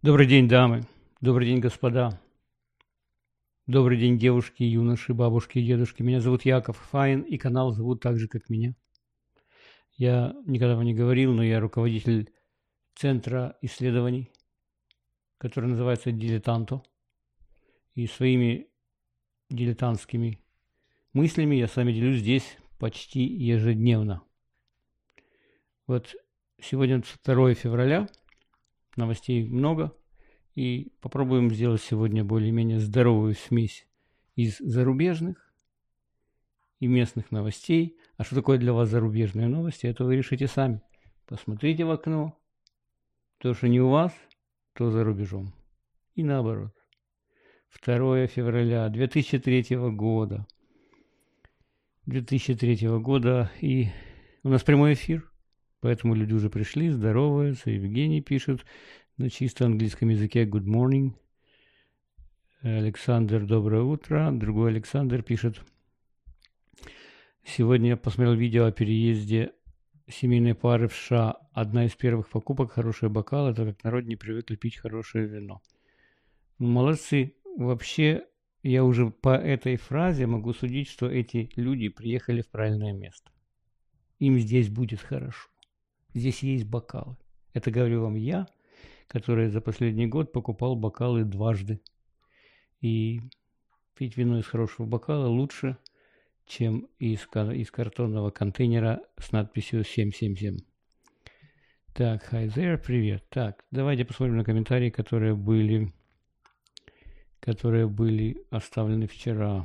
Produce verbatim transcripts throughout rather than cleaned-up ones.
Добрый день, дамы. Добрый день, господа. Добрый день, девушки, юноши, бабушки и дедушки. Меня зовут Яков Файн, и канал зовут так же, как меня. Я никогда вам не говорил, но я руководитель Центра исследований, который называется «Дилетанто». И своими дилетантскими мыслями я с вами делюсь здесь почти ежедневно. Вот сегодня второе февраля, новостей много, и попробуем сделать сегодня более-менее здоровую смесь из зарубежных и местных новостей. А что такое для вас зарубежные новости, это вы решите сами. Посмотрите в окно, то, что не у вас, то за рубежом. И наоборот. второе февраля две тысячи третьего года. две тысячи третьего года, и у нас прямой эфир, поэтому люди уже пришли, здороваются. Евгений пишет на чисто английском языке «Good morning». Александр, доброе утро. Другой Александр пишет: сегодня я посмотрел видео о переезде семейной пары в США. Одна из первых покупок – хороший бокал. Это как народ не привыкли пить хорошее вино. Молодцы. Вообще, я уже по этой фразе могу судить, что эти люди приехали в правильное место. Им здесь будет хорошо. Здесь есть бокалы. Это говорю вам я, который за последний год покупал бокалы дважды. И пить вино из хорошего бокала лучше, чем из, из картонного контейнера с надписью семь семь семь. Так, hi there, привет. Так, давайте посмотрим на комментарии, которые были, которые были оставлены вчера.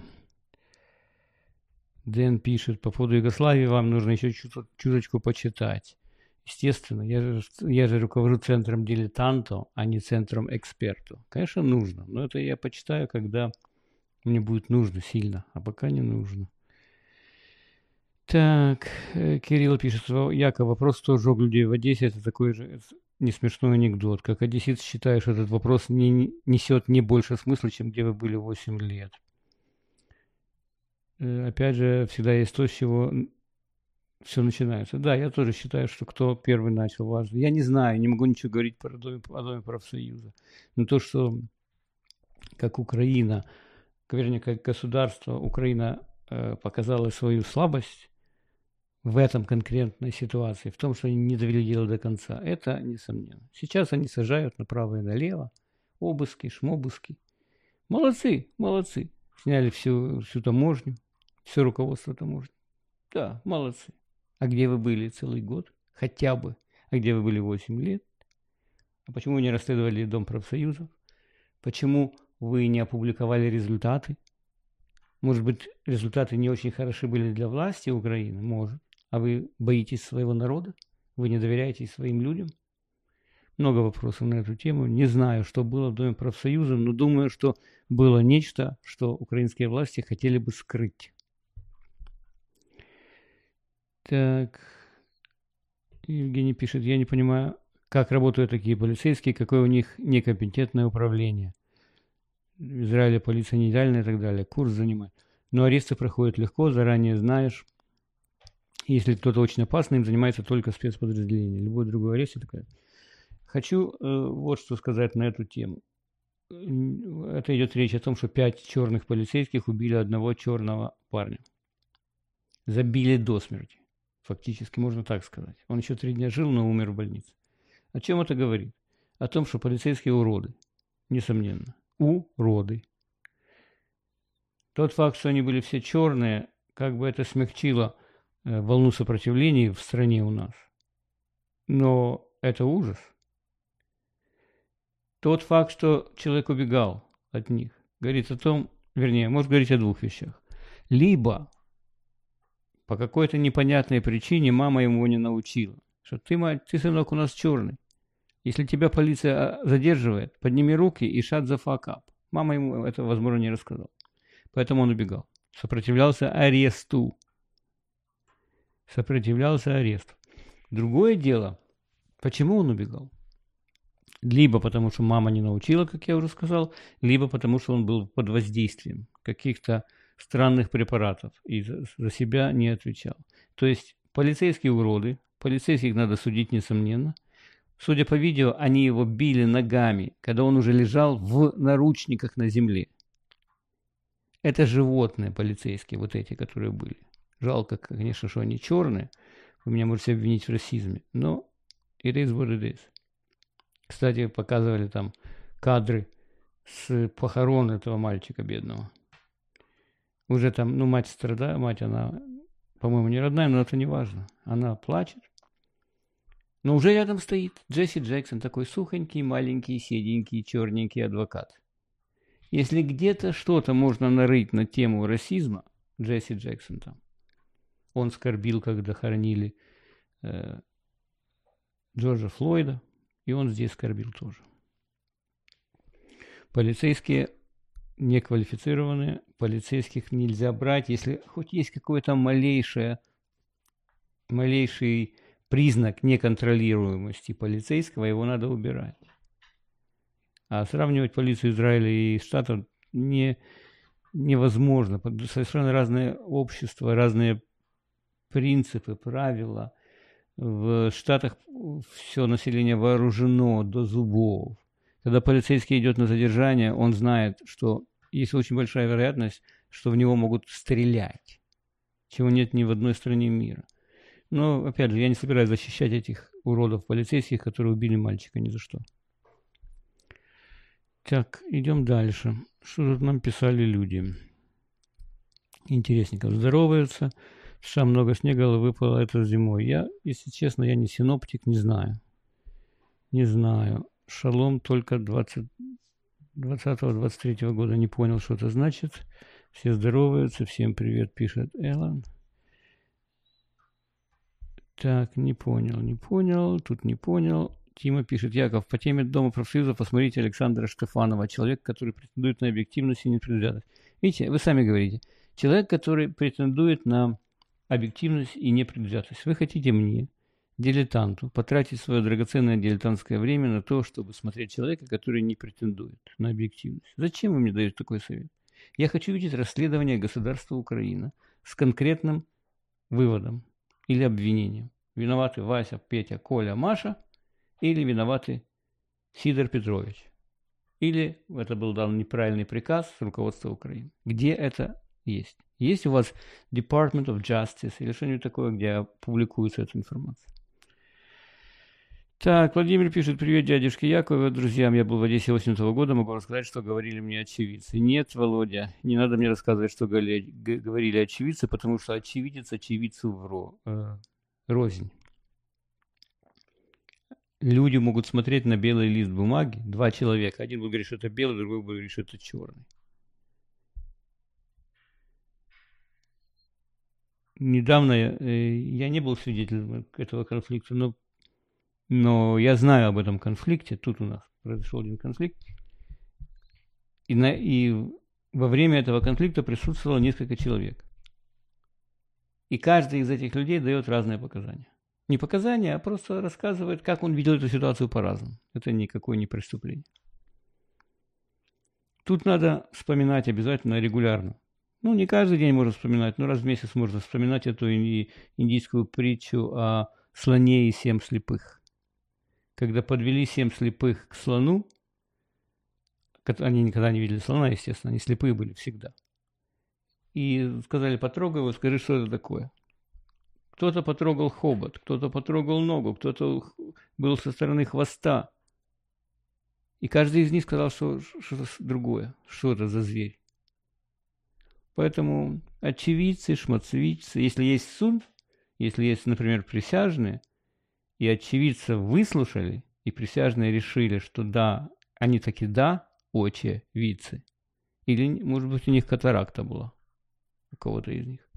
Дэн пишет: по поводу Югославии вам нужно еще чуточку почитать. Естественно, я же, я же руковожу центром дилетанто, а не центром эксперто. Конечно, нужно, но это я почитаю, когда мне будет нужно сильно, а пока не нужно. Так, Кирилл пишет: Яков, вопрос, кто сжег людей в Одессе, это такой же не смешной анекдот. Как одессит считаю, что этот вопрос не несет не больше смысла, чем где вы были восемь лет. Опять же, всегда есть то, с чего все начинается. Да, я тоже считаю, что кто первый начал, важно. Я не знаю, не могу ничего говорить про доме, о Доме профсоюза. Но то, что как Украина, вернее, как государство, Украина э, показала свою слабость в этом конкретной ситуации, в том, что они не довели дело до конца, это несомненно. Сейчас они сажают направо и налево, обыски, шмобыски. Молодцы, молодцы. Сняли всю, всю таможню, все руководство таможни. Да, молодцы. А где вы были целый год? Хотя бы. А где вы были восемь лет? А почему вы не расследовали Дом профсоюзов? Почему вы не опубликовали результаты? Может быть, результаты не очень хороши были для власти Украины? Может. А вы боитесь своего народа? Вы не доверяете своим людям? Много вопросов на эту тему. Не знаю, что было в Доме профсоюзов, но думаю, что было нечто, что украинские власти хотели бы скрыть. Так, Евгений пишет: я не понимаю, как работают такие полицейские, какое у них некомпетентное управление. В Израиле полиция не идеальная и так далее. Курс занимает. Но аресты проходят легко, заранее знаешь. Если кто-то очень опасный, им занимается только спецподразделение. Любой другой арест. Такая. Хочу э, вот что сказать на эту тему. Это идет речь о том, что пять черных полицейских убили одного черного парня. Забили до смерти. Фактически, можно так сказать. Он еще три дня жил, но умер в больнице. О чем это говорит? О том, что полицейские уроды. Несомненно. Уроды. Тот факт, что они были все черные, как бы это смягчило э, волну сопротивления в стране у нас. Но это ужас. Тот факт, что человек убегал от них, говорит о том, вернее, может говорить о двух вещах. Либо по какой-то непонятной причине мама ему не научила, что ты, мать, ты, сынок, у нас черный. Если тебя полиция задерживает, подними руки и shut the fuck up. Мама ему это, возможно, не рассказала. Поэтому он убегал. Сопротивлялся аресту. Сопротивлялся аресту. Другое дело, почему он убегал? Либо потому, что мама не научила, как я уже сказал, либо потому, что он был под воздействием каких-то странных препаратов и за, за себя не отвечал. То есть полицейские уроды, полицейских надо судить, несомненно. Судя по видео, они его били ногами, когда он уже лежал в наручниках на земле. Это животные полицейские, вот эти, которые были. Жалко, конечно, что они черные. Вы меня можете обвинить в расизме. Но it is what it is. Кстати, показывали там кадры с похорон этого мальчика бедного. Уже там, ну, мать страдает, мать, она, по-моему, не родная, но это не важно. Она плачет. Но уже рядом стоит Джесси Джексон, такой сухонький, маленький, седенький, черненький адвокат. Если где-то что-то можно нарыть на тему расизма, Джесси Джексон там. Он скорбил, когда хоронили э, Джорджа Флойда, и он здесь скорбил тоже. Полицейские неквалифицированные, полицейских нельзя брать, если хоть есть какой-то малейшее, малейший признак неконтролируемости полицейского, его надо убирать. А сравнивать полицию Израиля и Штатов не, невозможно. Совершенно разные общества, разные принципы, правила. В Штатах все население вооружено до зубов. Когда полицейский идет на задержание, он знает, что есть очень большая вероятность, что в него могут стрелять, чего нет ни в одной стране мира. Но, опять же, я не собираюсь защищать этих уродов полицейских, которые убили мальчика ни за что. Так, идем дальше. Что тут нам писали люди? Интересненько. Здороваются. В США много снега выпало это зимой. Я, если честно, я не синоптик, не знаю. Не знаю. Шалом только двадцатого двадцать третьего года. Не понял, что это значит. Все здороваются. Всем привет, пишет Эллен. Так, не понял, не понял. Тут не понял. Тима пишет: Яков, по теме Дома профсоюза посмотрите Александра Штефанова, человек, который претендует на объективность и непредвзятость. Видите, вы сами говорите, человек, который претендует на объективность и непредвзятость. Вы хотите мне, дилетанту, потратить свое драгоценное дилетантское время на то, чтобы смотреть человека, который не претендует на объективность. Зачем вы мне даете такой совет? Я хочу видеть расследование государства Украина с конкретным выводом или обвинением. Виноваты Вася, Петя, Коля, Маша, или виноваты Сидор Петрович. Или это был дан неправильный приказ с руководства Украины. Где это есть? Есть у вас Department of Justice или что-нибудь такое, где публикуется эта информация? Так, Владимир пишет: привет, дядюшки Якове, друзьям. Я был в Одессе восемнадцатого года, могу рассказать, что говорили мне очевидцы. Нет, Володя, не надо мне рассказывать, что говорили очевидцы, потому что очевидец очевидцу вро, э, рознь. Люди могут смотреть на белый лист бумаги, два человека. Один будет говорить, что это белый, другой будет говорить, что это черный. Недавно я, я не был свидетелем этого конфликта, но, но я знаю об этом конфликте. Тут у нас произошел один конфликт. И, на, и во время этого конфликта присутствовало несколько человек. И каждый из этих людей дает разные показания. Не показания, а просто рассказывает, как он видел эту ситуацию по-разному. Это никакое не преступление. Тут надо вспоминать обязательно регулярно. Ну, не каждый день можно вспоминать, но раз в месяц можно вспоминать эту индийскую притчу о слоне и семь слепых. Когда подвели семь слепых к слону, они никогда не видели слона, естественно, они слепые были всегда. И сказали: потрогай его, скажи, что это такое. Кто-то потрогал хобот, кто-то потрогал ногу, кто-то был со стороны хвоста. И каждый из них сказал, что что-то другое, что это за зверь. Поэтому очевидцы, шмацевидцы, если есть суд, если есть, например, присяжные, и очевидцев выслушали, и присяжные решили, что да, они таки да, очевидцы. Или, может быть, у них катаракта была, у кого-то из них.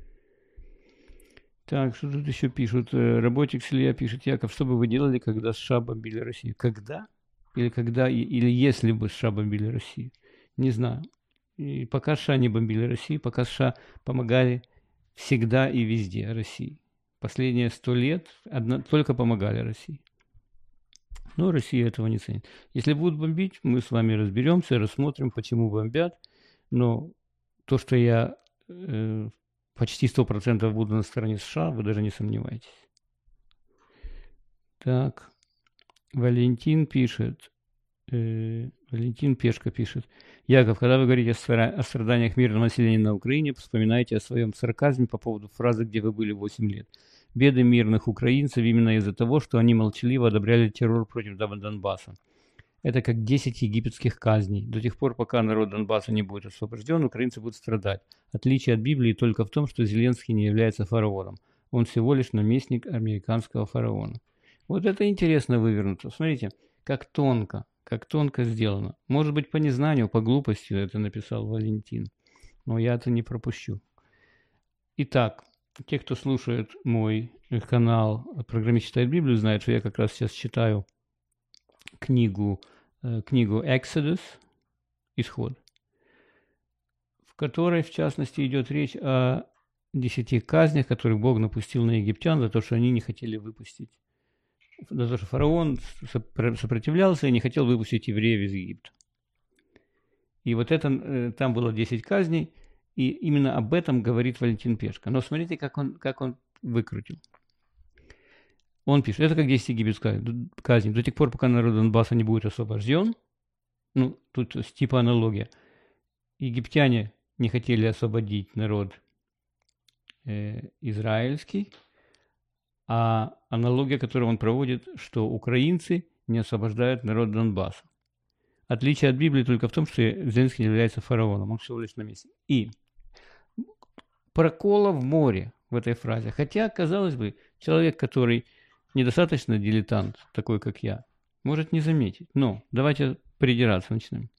Так, что тут еще пишут? Работник Илья пишет: Яков, что бы вы делали, когда США бомбили Россию? Когда? Или когда, или если бы США бомбили Россию? Не знаю. И пока США не бомбили Россию, пока США помогали всегда и везде России. Последние сто лет одно, только помогали России. Но Россия этого не ценит. Если будут бомбить, мы с вами разберемся, рассмотрим, почему бомбят. Но то, что я э, почти сто процентов буду на стороне США, вы даже не сомневайтесь. Так. Валентин пишет, э, Валентин Пешка пишет. Яков, когда вы говорите о, стра- о страданиях мирного населения на Украине, вспоминайте о своем сарказме по поводу фразы, где вы были восемь лет. Беды мирных украинцев именно из-за того, что они молчаливо одобряли террор против Донбасса. Это как десять египетских казней. До тех пор, пока народ Донбасса не будет освобожден, украинцы будут страдать. Отличие от Библии только в том, что Зеленский не является фараоном. Он всего лишь наместник американского фараона. Вот это интересно вывернуто. Смотрите, как тонко, как тонко сделано. Может быть, по незнанию, по глупости это написал Валентин. Но я это не пропущу. Итак, те, кто слушает мой канал «Программист читает Библию», знают, что я как раз сейчас читаю книгу, э, книгу Exodus, Исход, в которой, в частности, идет речь о десяти казнях, которые Бог напустил на египтян за то, что они не хотели выпустить. За то, что фараон сопротивлялся и не хотел выпустить евреев из Египта. И вот это, э, там было десять казней, и именно об этом говорит Валентин Пешка. Но смотрите, как он, как он выкрутил. Он пишет, это как десять египетских казней. До тех пор, пока народ Донбасса не будет освобожден, ну, тут типа аналогия. Египтяне не хотели освободить народ э, израильский, а аналогия, которую он проводит, что украинцы не освобождают народ Донбасса. Отличие от Библии только в том, что Зеленский не является фараоном, он всего лишь на месте. И прокола в море в этой фразе. Хотя, казалось бы, человек, который недостаточно дилетант, такой как я, может не заметить. Но давайте придираться начнем.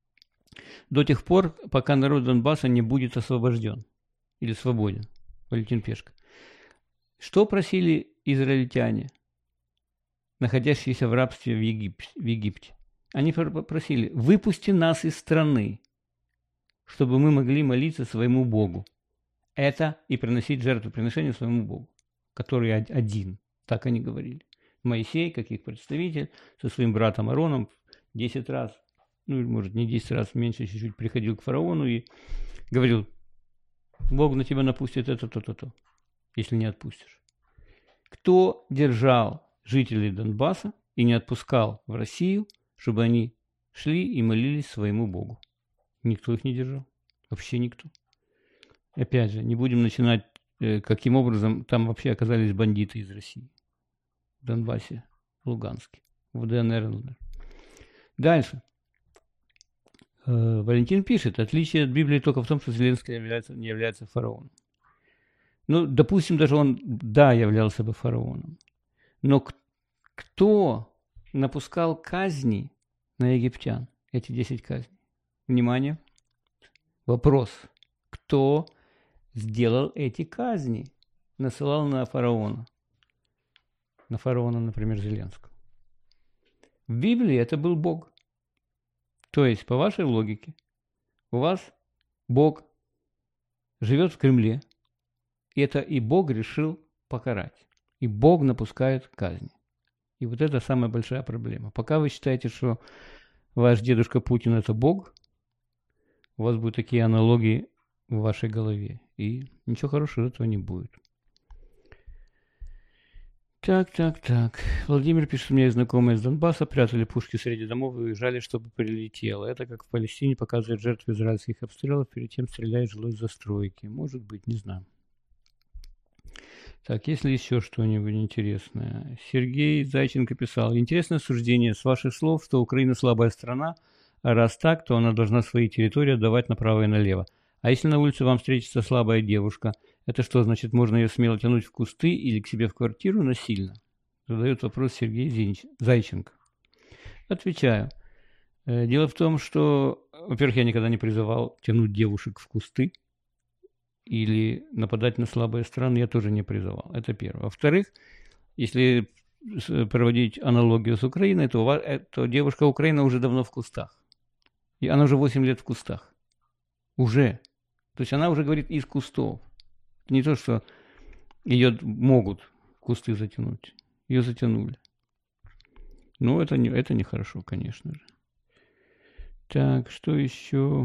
До тех пор, пока народ Донбасса не будет освобожден или свободен. Валентин Пешка. Что просили израильтяне, находящиеся в рабстве в Египте? В Египте? Они просили, выпусти нас из страны, чтобы мы могли молиться своему Богу. Это и приносить жертвоприношение своему Богу, который один. Так они говорили. Моисей, как их представитель, со своим братом Аароном десять раз, ну, может, не десять раз, меньше чуть-чуть, приходил к фараону и говорил, Бог на тебя напустит это, то-то, то, если не отпустишь. Кто держал жителей Донбасса и не отпускал в Россию, чтобы они шли и молились своему Богу? Никто их не держал. Вообще никто. Опять же, не будем начинать, э, каким образом там вообще оказались бандиты из России. В Донбассе, в Луганске, в ДНР, ЛНР. Дальше. Э, Валентин пишет, отличие от Библии только в том, что Зеленский является, не является фараоном. Ну, допустим, даже он, да, являлся бы фараоном. Но кто напускал казни на египтян, эти десять казней? Внимание. Вопрос. Кто сделал эти казни? Насылал на фараона. На фараона, например, Зеленского. В Библии это был Бог. То есть, по вашей логике, у вас Бог живет в Кремле, и это и Бог решил покарать. И Бог напускает казни. И вот это самая большая проблема. Пока вы считаете, что ваш дедушка Путин – это Бог, у вас будут такие аналогии в вашей голове. И ничего хорошего из этого не будет. Так, так, так. Владимир пишет, у меня есть знакомые из Донбасса, прятали пушки среди домов и уезжали, чтобы прилетело. Это как в Палестине показывает жертвы израильских обстрелов, перед тем стреляют жилой застройки. Может быть, не знаю. Так, есть ли еще что-нибудь интересное? Сергей Зайченко писал. Интересное суждение с ваших слов, что Украина слабая страна, а раз так, то она должна свои территории отдавать направо и налево. А если на улице вам встретится слабая девушка, это что, значит, можно ее смело тянуть в кусты или к себе в квартиру насильно? Задает вопрос Сергей Зинч... Зайченко. Отвечаю. Дело в том, что, во-первых, я никогда не призывал тянуть девушек в кусты или нападать на слабые страны, я тоже не призывал. Это первое. Во-вторых, если проводить аналогию с Украиной, то, то девушка Украина уже давно в кустах. И она уже восемь лет в кустах. Уже. То есть она уже говорит из кустов. Не то, что ее могут кусты затянуть. Ее затянули. Но это, не, это нехорошо, конечно же. Так, что еще?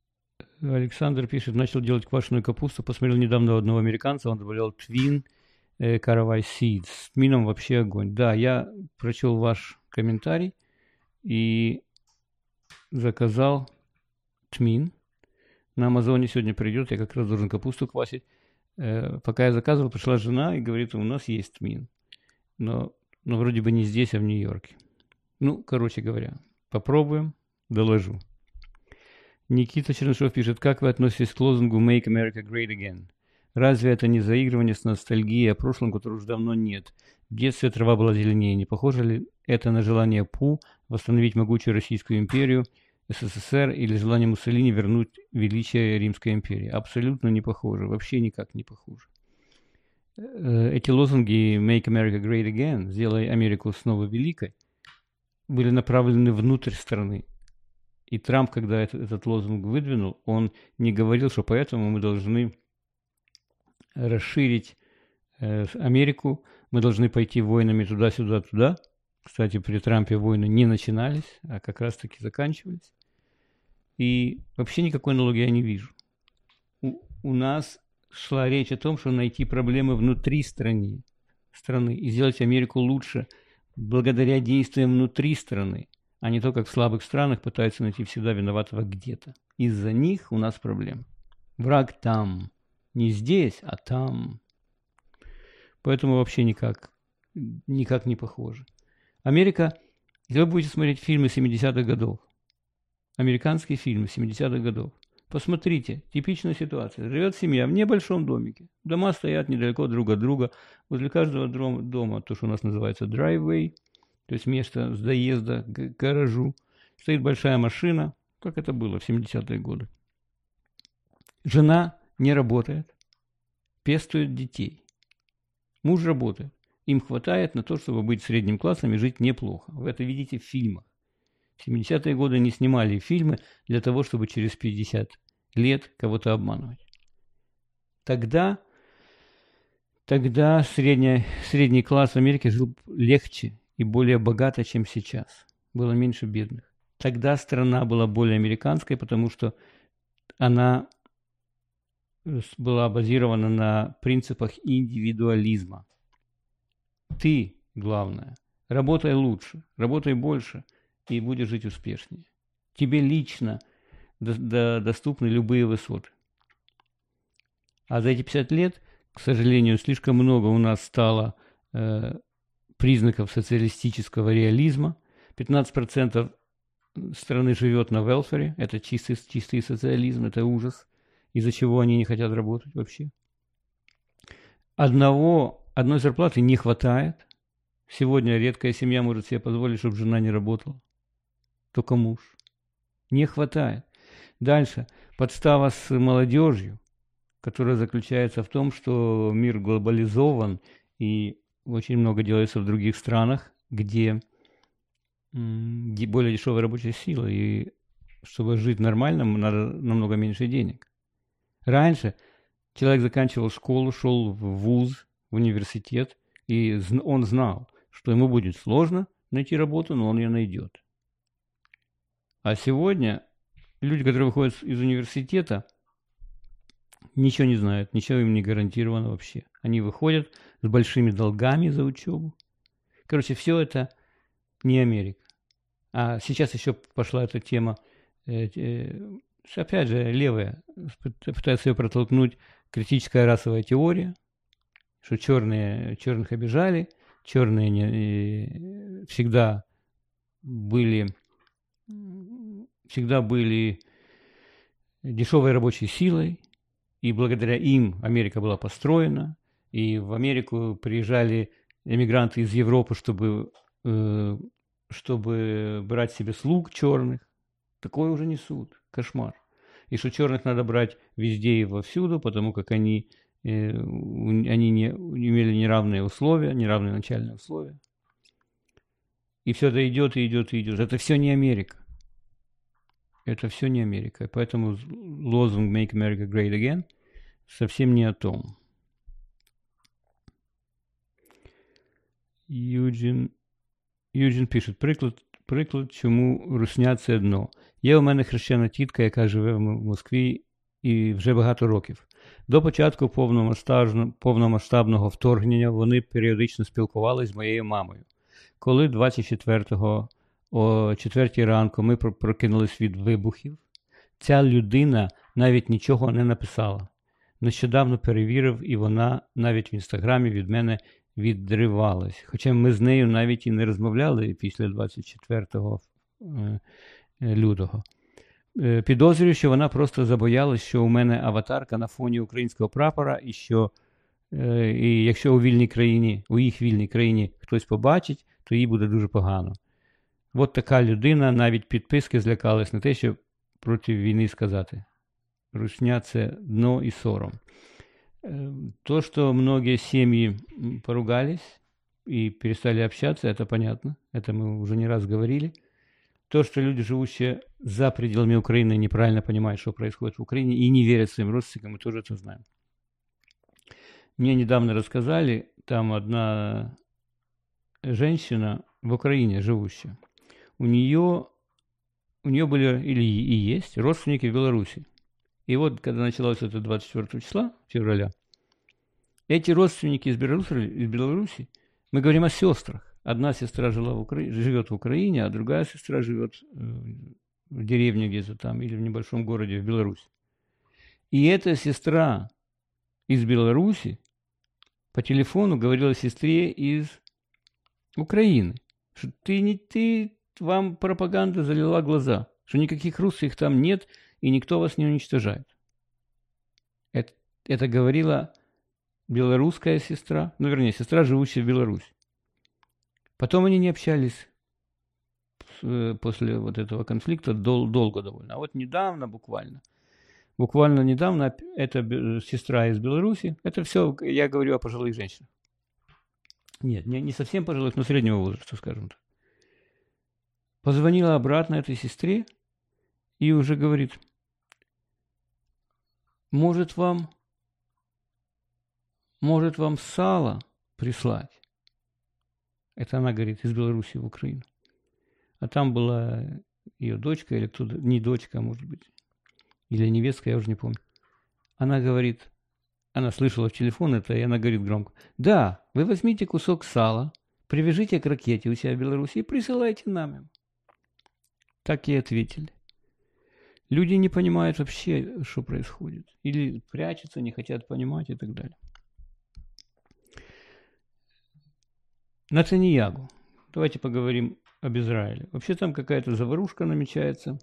Александр пишет, начал делать квашеную капусту. Посмотрел недавно одного американца, он добавлял твин э, Caraway Seeds. С тмином вообще огонь. Да, я прочел ваш комментарий и заказал тмин. На Амазоне сегодня придет, я как раз должен капусту квасить. Э, пока я заказывал, пришла жена и говорит, у нас есть тмин. Но, но вроде бы не здесь, а в Нью-Йорке. Ну, короче говоря, попробуем, доложу. Никита Чернышов пишет, как вы относитесь к лозунгу «Make America Great Again»? Разве это не заигрывание с ностальгией о прошлом, которого уже давно нет? В детстве трава была зеленее. Не похоже ли это на желание Пу восстановить могучую Российскую империю, СССР, или желание Муссолини вернуть величие Римской империи? Абсолютно не похоже, вообще никак не похоже. Эти лозунги «Make America Great Again», «Сделай Америку снова великой», были направлены внутрь страны. И Трамп, когда этот, этот лозунг выдвинул, он не говорил, что поэтому мы должны расширить э, Америку, мы должны пойти войнами туда-сюда, туда. Кстати, при Трампе войны не начинались, а как раз-таки заканчивались. И вообще никакой аналогии я не вижу. У, у нас шла речь о том, что найти проблемы внутри страны, страны и сделать Америку лучше благодаря действиям внутри страны, а не то, как в слабых странах пытаются найти всегда виноватого где-то. Из-за них у нас проблемы. Враг там. Не здесь, а там. Поэтому вообще никак, никак не похоже. Америка, если вы будете смотреть фильмы семидесятых годов, американские фильмы семидесятых годов, посмотрите, типичная ситуация. Живет семья в небольшом домике. Дома стоят недалеко друг от друга. Возле каждого дома, то, что у нас называется driveway, то есть место с доезда к гаражу, стоит большая машина, как это было в семидесятые годы. Жена не работает, пестует детей. Муж работает. Им хватает на то, чтобы быть средним классом и жить неплохо. Вы это видите в фильмах. В семидесятые годы не снимали фильмы для того, чтобы через пятьдесят лет кого-то обманывать. Тогда, тогда средний, средний класс в Америке жил легче и более богато, чем сейчас. Было меньше бедных. Тогда страна была более американской, потому что она была базирована на принципах индивидуализма. Ты, главное, работай лучше, работай больше, и будешь жить успешнее. Тебе лично до, до, доступны любые высоты. А за эти пятьдесят лет, к сожалению, слишком много у нас стало э, признаков социалистического реализма. пятнадцать процентов страны живет на велфере. Это чистый, чистый социализм, это ужас. Из-за чего они не хотят работать вообще. Одного, одной зарплаты не хватает. Сегодня редкая семья может себе позволить, чтобы жена не работала. Только муж. Не хватает. Дальше. Подстава с молодежью, которая заключается в том, что мир глобализован и очень много делается в других странах, где более дешевая рабочая сила. И чтобы жить нормально, надо намного меньше денег. Раньше человек заканчивал школу, шел в вуз, в университет, и он знал, что ему будет сложно найти работу, но он ее найдет. А сегодня люди, которые выходят из университета, ничего не знают, ничего им не гарантировано вообще. Они выходят с большими долгами за учебу. Короче, все это не Америка. А сейчас еще пошла эта тема, э, э, опять же, левая, пытается ее протолкнуть, критическая расовая теория, что черные, черных обижали, черные не, всегда были, всегда были дешевой рабочей силой, и благодаря им Америка была построена, и в Америку приезжали эмигранты из Европы, чтобы, э, чтобы брать себе слуг черных. Такое уже несут. Кошмар. И что черных надо брать везде и вовсюду, потому как они, э, они не, имели неравные условия, неравные начальные условия. И все это идет, и идет, и идет. Это все не Америка. Это все не Америка. Поэтому лозунг «Make America Great Again» совсем не о том. Юджин, Юджин пише, приклад, приклад, чому русня – це дно. Є у мене хрещена тітка, яка живе в Москві і вже багато років. До початку повномасштабного, повномасштабного вторгнення вони періодично спілкувалися з моєю мамою. Коли двадцять четвертого о четвертій ранку ми прокинулись від вибухів, ця людина навіть нічого не написала. Нещодавно перевірив, і вона навіть в інстаграмі від мене відривалась. Хоча ми з нею навіть і не розмовляли після двадцять четвертого лютого. Підозрюю, що вона просто забоялась, що у мене аватарка на фоні українського прапора, і що і якщо у вільній країні, у їх вільній країні хтось побачить, то їй буде дуже погано. От така людина, навіть підписки злякалась на те, що проти війни сказати. Русня – це дно и сором. То, что многие семьи поругались и перестали общаться, это понятно. Это мы уже не раз говорили. То, что люди, живущие за пределами Украины, неправильно понимают, что происходит в Украине, и не верят своим родственникам, мы тоже это знаем. Мне недавно рассказали, там одна женщина в Украине живущая, у нее, у нее были или и есть родственники в Беларуси. И вот, когда началось это двадцать четвёртого числа, февраля, эти родственники из Беларуси, из Беларуси, мы говорим о сестрах. Одна сестра жила в Укра... живет в Украине, а другая сестра живет в деревне где-то там или в небольшом городе в Беларуси. И эта сестра из Беларуси по телефону говорила сестре из Украины, что ты не ты, вам пропаганда залила глаза, что никаких русских там нет, и никто вас не уничтожает. Это, это говорила белорусская сестра, ну, вернее, сестра, живущая в Беларуси. Потом они не общались после вот этого конфликта дол- долго довольно. А вот недавно буквально, буквально недавно эта сестра из Беларуси, это все, я говорю о пожилых женщинах. Нет, не, не совсем пожилых, но среднего возраста, скажем так. Позвонила обратно этой сестре и уже говорит: может вам, может вам сало прислать? Это она говорит из Беларуси в Украину. А там была ее дочка или кто-то, не дочка, может быть, или невестка, я уже не помню. Она говорит, она слышала в телефон это, и она говорит громко: да, вы возьмите кусок сала, привяжите к ракете у себя в Беларуси и присылайте нам его. Так и ответили. Люди не понимают вообще, что происходит. Или прячутся, не хотят понимать и так далее. Нетаньяху. Давайте поговорим об Израиле. Вообще там какая-то заварушка намечается.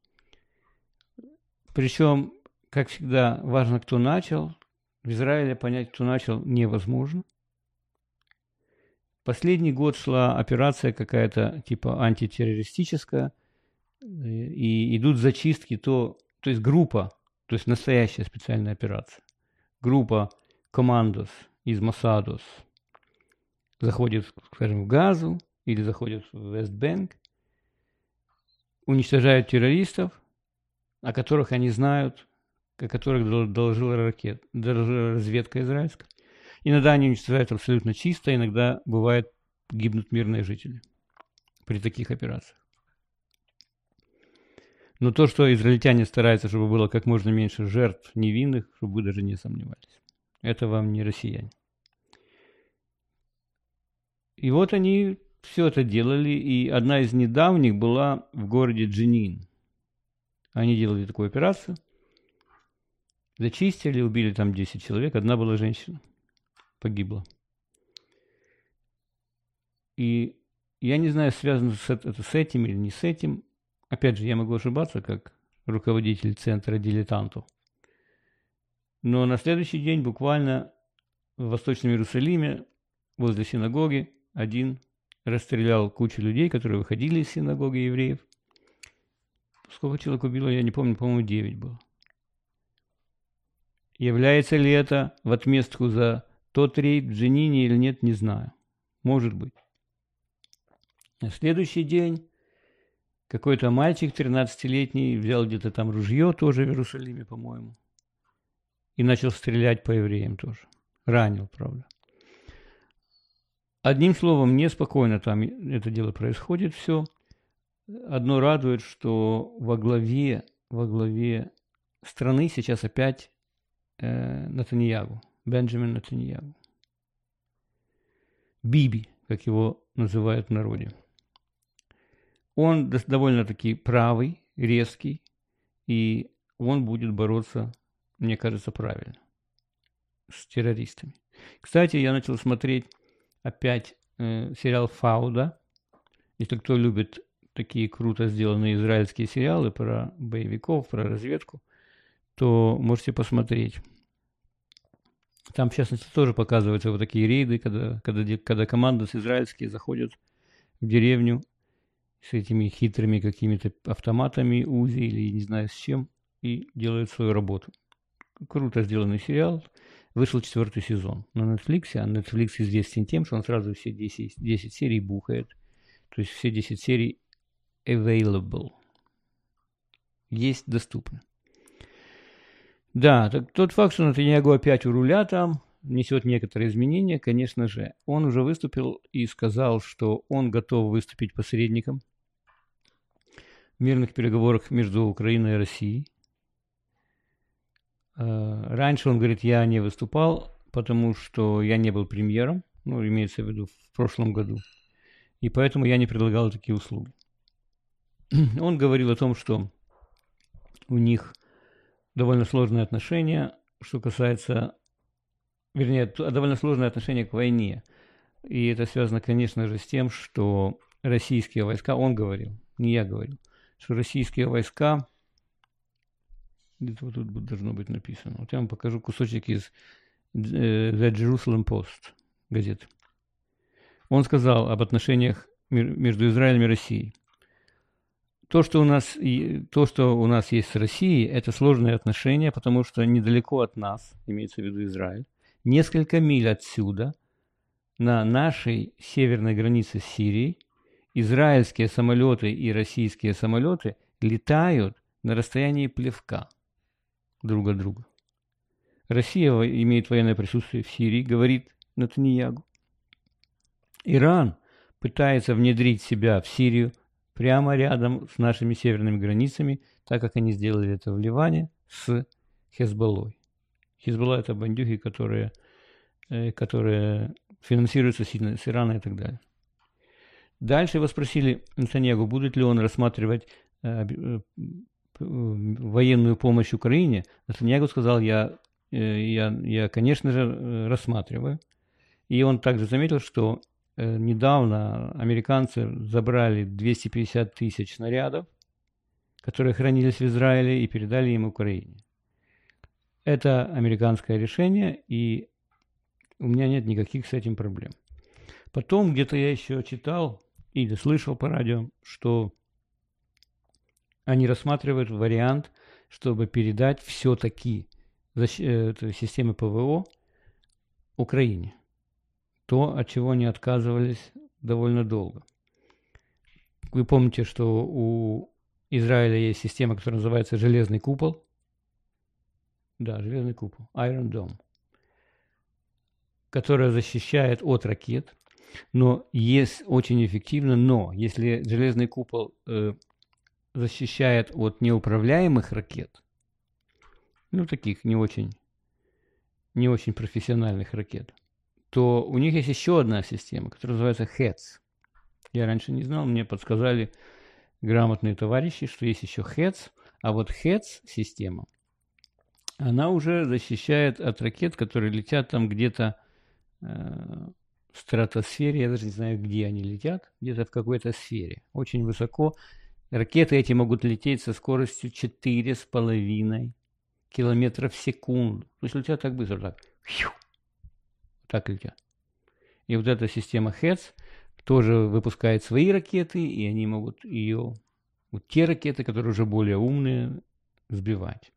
Причем, как всегда, важно, кто начал. В Израиле понять, кто начал, невозможно. Последний год шла операция какая-то типа антитеррористическая. И идут зачистки, то, то есть группа, то есть настоящая специальная операция. Группа командос из Моссадос заходит, скажем, в Газу или заходит в Вестбэнк, уничтожают террористов, о которых они знают, о которых доложила ракет, доложила разведка израильская. Иногда они уничтожают абсолютно чисто, иногда бывает гибнут мирные жители при таких операциях. Но то, что израильтяне стараются, чтобы было как можно меньше жертв невинных, чтобы вы даже не сомневались. Это вам не россияне. И вот они все это делали, и одна из недавних была в городе Дженин. Они делали такую операцию, зачистили, убили там десять человек, одна была женщина, погибла. И я не знаю, связано это с этим или не с этим. Опять же, я могу ошибаться, как руководитель центра дилетантов. Но на следующий день буквально в Восточном Иерусалиме возле синагоги один расстрелял кучу людей, которые выходили из синагоги евреев. Сколько человек убило, я не помню, по-моему, девять было. Является ли это в отместку за тот рейд в Дженине или нет, не знаю. Может быть. На следующий день какой-то мальчик тринадцатилетний взял где-то там ружье, тоже в Иерусалиме, по-моему, и начал стрелять по евреям тоже. Ранил, правда. Одним словом, неспокойно там это дело происходит все. Одно радует, что во главе, во главе страны сейчас опять э, Нетаньяху, Бенджамин Нетаньяху. Биби, как его называют в народе. Он довольно-таки правый, резкий, и он будет бороться, мне кажется, правильно с террористами. Кстати, я начал смотреть опять э, сериал «Фауда». Если кто любит такие круто сделанные израильские сериалы про боевиков, про разведку, то можете посмотреть. Там, в частности, тоже показываются вот такие рейды, когда, когда, когда команды израильские заходят в деревню с этими хитрыми какими-то автоматами УЗИ или не знаю с чем, и делают свою работу. Круто сделанный сериал. Вышел четвертый сезон на Netflix, а Netflix известен тем, что он сразу все десять, десять серий бухает. То есть все десять серий available. Есть, доступны. Да, так тот факт, что Нетаньяху опять у руля там, несет некоторые изменения, конечно же. Он уже выступил и сказал, что он готов выступить посредником в мирных переговорах между Украиной и Россией. Раньше он говорит, я не выступал, потому что я не был премьером, ну, имеется в виду в прошлом году, и поэтому я не предлагал такие услуги. Он говорил о том, что у них довольно сложные отношения, что касается, вернее, довольно сложное отношение к войне. И это связано, конечно же, с тем, что российские войска, он говорил, не я говорил, что российские войска, где-то вот тут должно быть написано, вот я вам покажу кусочек из The Jerusalem Post газеты. Он сказал об отношениях между Израилем и Россией. То, что у нас, то, что у нас есть с Россией, это сложные отношения, потому что недалеко от нас, имеется в виду Израиль, несколько миль отсюда, на нашей северной границе с Сирией, израильские самолеты и российские самолеты летают на расстоянии плевка друг от друга. Россия имеет военное присутствие в Сирии, говорит Нетаньяху. Иран пытается внедрить себя в Сирию прямо рядом с нашими северными границами, так как они сделали это в Ливане с Хезболлой. Хезболла – это бандюги, которые, которые финансируются сильно с Ирана и так далее. Дальше его спросили Нетаньяху, будет ли он рассматривать э, военную помощь Украине. Нетаньяху сказал, я, я, я, конечно же, рассматриваю. И он также заметил, что недавно американцы забрали двести пятьдесят тысяч снарядов, которые хранились в Израиле, и передали им Украине. Это американское решение, и у меня нет никаких с этим проблем. Потом где-то я еще читал или слышал по радио, что они рассматривают вариант, чтобы передать все-таки системы ПВО Украине. То, от чего они отказывались довольно долго. Вы помните, что у Израиля есть система, которая называется «Железный купол». Да, «Железный купол», Iron Dome, которая защищает от ракет, но есть очень эффективно, но если «Железный купол» э, защищает от неуправляемых ракет, ну, таких не очень, не очень профессиональных ракет, то у них есть еще одна система, которая называется хэдс. Я раньше не знал, мне подсказали грамотные товарищи, что есть еще хэдс, а вот хэдс-система, она уже защищает от ракет, которые летят там где-то э, в стратосфере, я даже не знаю, где они летят, где-то в какой-то сфере, очень высоко. Ракеты эти могут лететь со скоростью четыре с половиной километров в секунду. То есть летят так быстро, так. Так летят. И вот эта система хэдс тоже выпускает свои ракеты, и они могут ее, вот те ракеты, которые уже более умные, сбивать.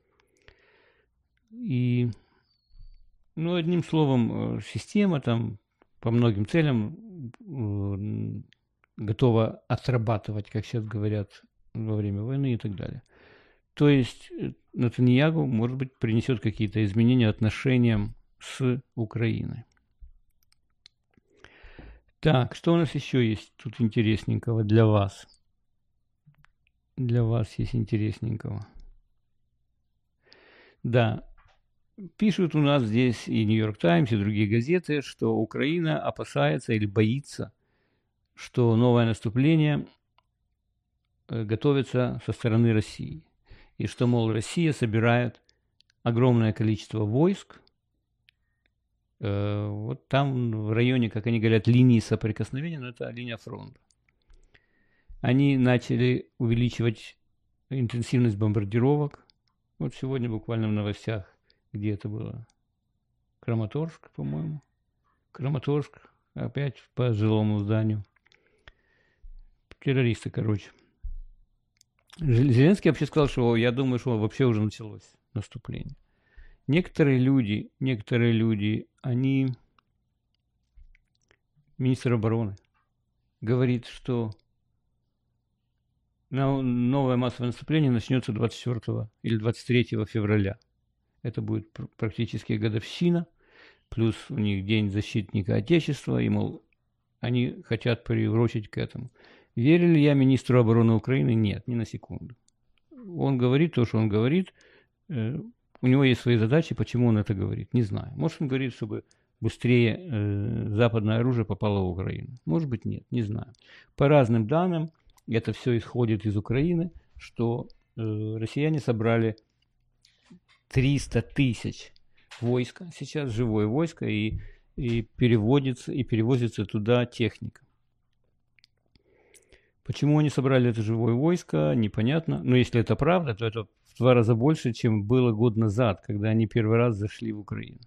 И, ну, одним словом, система там по многим целям готова отрабатывать, как сейчас говорят, во время войны и так далее. То есть Нетаньяху, может быть, принесет какие-то изменения отношениям с Украиной. Так, что у нас еще есть тут интересненького для вас? Для вас есть интересненького. Да, Пишут у нас здесь и Нью-Йорк Таймс, и другие газеты, что Украина опасается или боится, что новое наступление готовится со стороны России. И что, мол, Россия собирает огромное количество войск, э, вот там в районе, как они говорят, линии соприкосновения, но это линия фронта. Они начали увеличивать интенсивность бомбардировок. Вот сегодня буквально в новостях, где это было? Краматорск, по-моему. Краматорск, опять по жилому зданию. Террористы, короче. Зеленский вообще сказал, что я думаю, что вообще уже началось наступление. Некоторые люди, некоторые люди, они, министр обороны, говорит, что новое массовое наступление начнется двадцать четвёртого или двадцать третьего февраля. Это будет практически годовщина, плюс у них День защитника Отечества, и, мол, они хотят приурочить к этому. Верю ли я министру обороны Украины? Нет, ни на секунду. Он говорит то, что он говорит. У него есть свои задачи, почему он это говорит, не знаю. Может, он говорит, чтобы быстрее э, западное оружие попало в Украину. Может быть, нет, не знаю. По разным данным, это все исходит из Украины, что э, россияне собрали триста тысяч войска, сейчас живое войско, и, и переводится, и перевозится туда техника. Почему они собрали это живое войско, непонятно. Но если это правда, то это в два раза больше, чем было год назад, когда они первый раз зашли в Украину.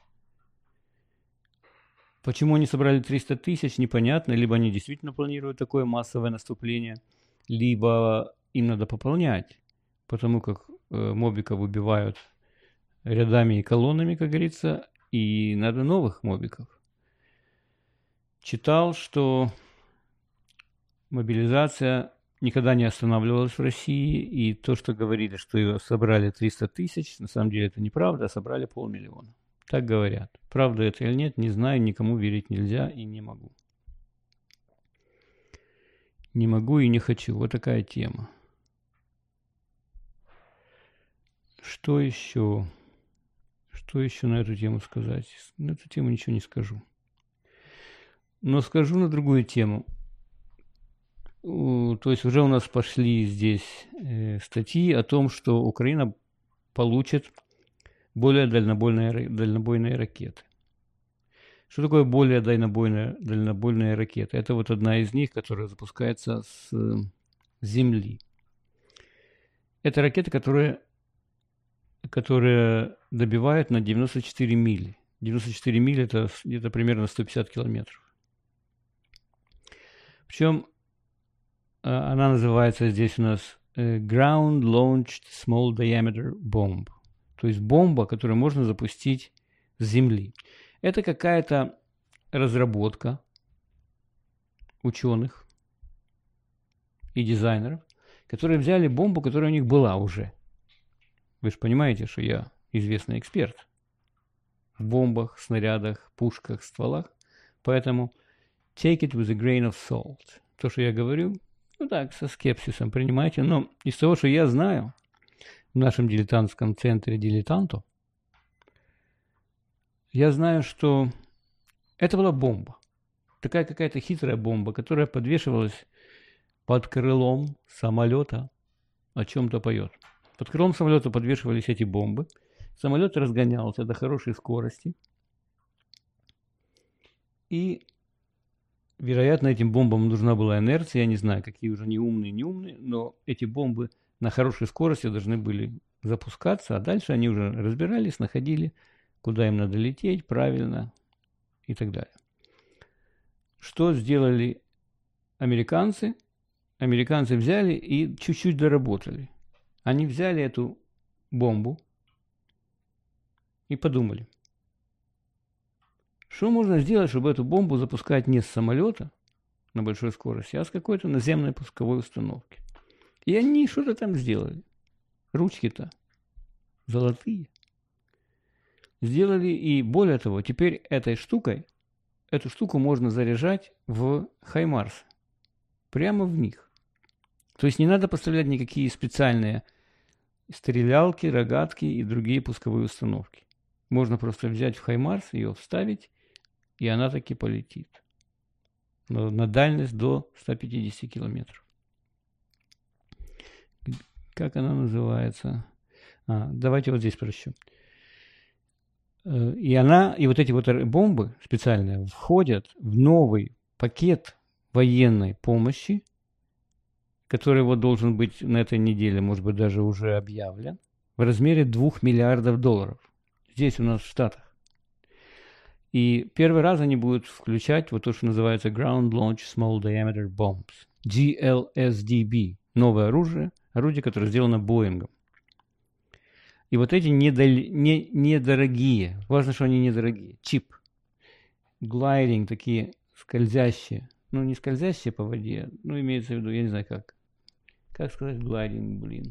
Почему они собрали триста тысяч, непонятно. Либо они действительно планируют такое массовое наступление, либо им надо пополнять, потому как э, мобиков убивают рядами и колоннами, как говорится, и надо новых мобиков. Читал, что мобилизация никогда не останавливалась в России, и то, что говорили, что ее собрали триста тысяч, на самом деле это неправда, а собрали полмиллиона. Так говорят. Правда это или нет, не знаю, никому верить нельзя и не могу. Не могу и не хочу. Вот такая тема. Что еще? Что еще на эту тему сказать? На эту тему ничего не скажу. Но скажу на другую тему. То есть уже у нас пошли здесь э, статьи о том, что Украина получит более дальнобойные, дальнобойные ракеты. Что такое более дальнобойная, дальнобойная ракета? Это вот одна из них, которая запускается с Земли. Это ракета, которая, которая добивает на девяносто четыре мили. девяносто четыре мили – это где-то примерно сто пятьдесят километров. Причем она называется здесь у нас Ground Launched Small Diameter Bomb. То есть бомба, которую можно запустить с Земли. Это какая-то разработка ученых и дизайнеров, которые взяли бомбу, которая у них была уже. Вы же понимаете, что я известный эксперт в бомбах, снарядах, пушках, стволах. Поэтому take it with a grain of salt. То, что я говорю, ну так, со скепсисом принимайте. Но из того, что я знаю в нашем дилетантском центре «Дилетанто», я знаю, что это была бомба. Такая какая-то хитрая бомба, которая подвешивалась под крылом самолета, о чем-то поет. Под крылом самолета подвешивались эти бомбы. Самолет разгонялся до хорошей скорости. И, вероятно, этим бомбам нужна была инерция. Я не знаю, какие уже не умные, не умные, но эти бомбы на хорошей скорости должны были запускаться, а дальше они уже разбирались, находили, куда им надо лететь, правильно, и так далее. Что сделали американцы? Американцы взяли и чуть-чуть доработали. Они взяли эту бомбу и подумали, что можно сделать, чтобы эту бомбу запускать не с самолета на большой скорости, а с какой-то наземной пусковой установки. И они что-то там сделали. Ручки-то золотые. Сделали, и более того, теперь этой штукой, эту штуку можно заряжать в Хаймарс. Прямо в них. То есть не надо поставлять никакие специальные стрелялки, рогатки и другие пусковые установки. Можно просто взять в Хаймарс, ее вставить, и она таки полетит. Но на дальность до ста пятидесяти километров. Как она называется? А, давайте вот здесь прочтем. И она, и вот эти вот бомбы специальные входят в новый пакет военной помощи, который вот должен быть на этой неделе, может быть, даже уже объявлен, в размере двух миллиардов долларов. Здесь у нас в Штатах. И первый раз они будут включать вот то, что называется Ground Launch Small Diameter Bombs, джи эл эс ди би, новое оружие, орудие, которое сделано Боингом. И вот эти недол- не, недорогие, важно, что они недорогие, чип, глайдинг, такие скользящие, ну не скользящие по воде, ну имеется в виду, я не знаю как, как сказать глайдинг, блин,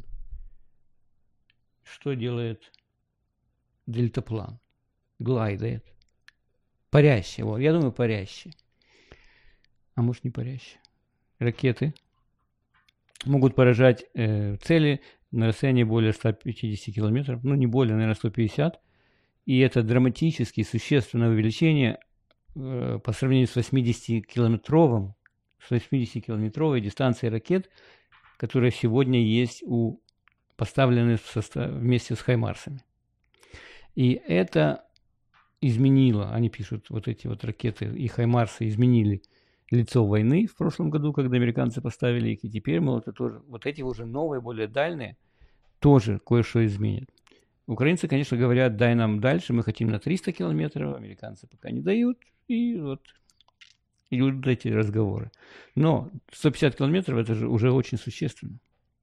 что делает дельтаплан, глайдает, парящие, вот, я думаю парящие, а может не парящие, ракеты могут поражать э, цели на расстоянии более ста пятидесяти километров, ну не более, наверное, сто пятьдесят, и это драматически существенное увеличение э, по сравнению с восьмидесятикилометровым, с восьмидесятикилометровой дистанцией ракет, которые сегодня есть у поставлены в состав, вместе с Хаймарсами. И это изменило, они пишут, вот эти вот ракеты и Хаймарсы изменили лицо войны в прошлом году, когда американцы поставили их, и теперь, мол, это тоже, вот эти уже новые, более дальние, тоже кое-что изменит. Украинцы, конечно, говорят, дай нам дальше, мы хотим на триста километров, американцы пока не дают, и вот идут эти разговоры. Но сто пятьдесят километров это же уже очень существенно.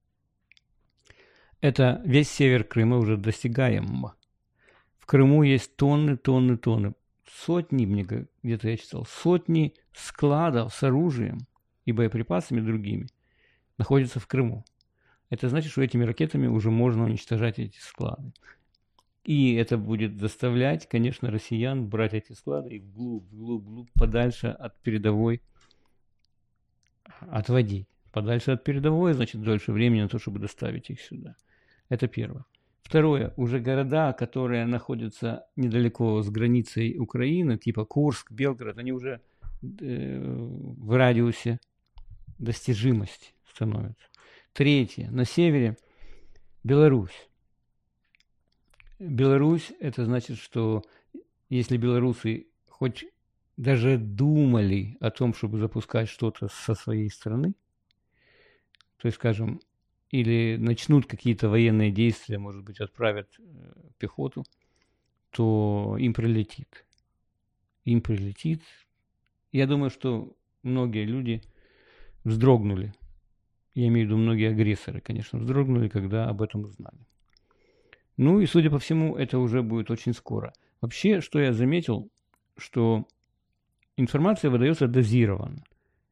Это весь север Крыма уже достигаем. В Крыму есть тонны, тонны, тонны. Сотни, мне где-то я читал, сотни складов с оружием и боеприпасами другими находятся в Крыму. Это значит, что этими ракетами уже можно уничтожать эти склады. И это будет заставлять, конечно, россиян брать эти склады и вглубь, вглубь, вглубь, подальше от передовой отводить. Подальше от передовой, значит, дольше времени на то, чтобы доставить их сюда. Это первое. Второе. Уже города, которые находятся недалеко с границей Украины, типа Курск, Белгород, они уже э, в радиусе достижимости становятся. Третье. На севере Беларусь. Беларусь, это значит, что если белорусы хоть даже думали о том, чтобы запускать что-то со своей страны, то есть, скажем, или начнут какие-то военные действия, может быть, отправят пехоту, то им прилетит. Им прилетит. Я думаю, что многие люди вздрогнули. Я имею в виду многие агрессоры, конечно, вздрогнули, когда об этом узнали. Ну и, судя по всему, это уже будет очень скоро. Вообще, что я заметил, что информация выдается дозированно.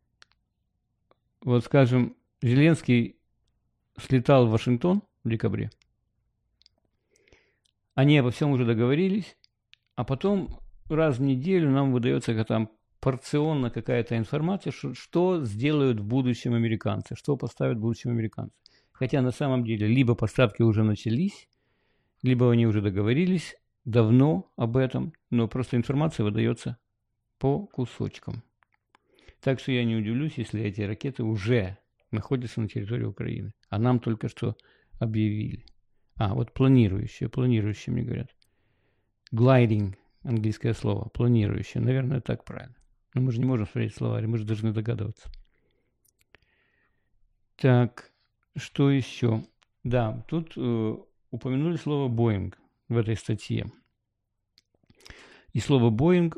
Вот, скажем, Зеленский слетал в Вашингтон в декабре. Они обо всем уже договорились, а потом раз в неделю нам выдается как там порционно какая-то информация, что, что сделают в будущем американцы, что поставят в будущем американцы. Хотя на самом деле либо поставки уже начались, либо они уже договорились давно об этом, но просто информация выдается по кусочкам. Так что я не удивлюсь, если эти ракеты уже находятся на территории Украины, а нам только что объявили. А, вот планирующие, планирующие мне говорят. Gliding, английское слово, планирующие, наверное, так правильно. Но мы же не можем смотреть словарь, мы же должны догадываться. Так, что еще? Да, тут э, упомянули слово Boeing в этой статье. И слово Boeing,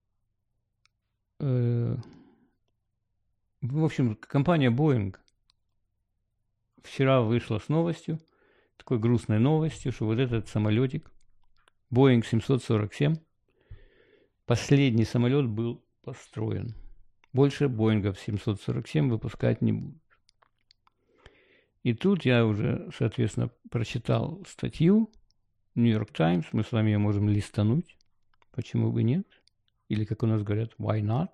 э, в общем, компания Boeing вчера вышла с новостью, такой грустной новостью, что вот этот самолетик Boeing семьсот сорок семь, последний самолет был построен. Больше Боингов семьсот сорок семь выпускать не будут. И тут я уже, соответственно, прочитал статью New York Times, мы с вами ее можем листануть, почему бы нет, или, как у нас говорят, why not?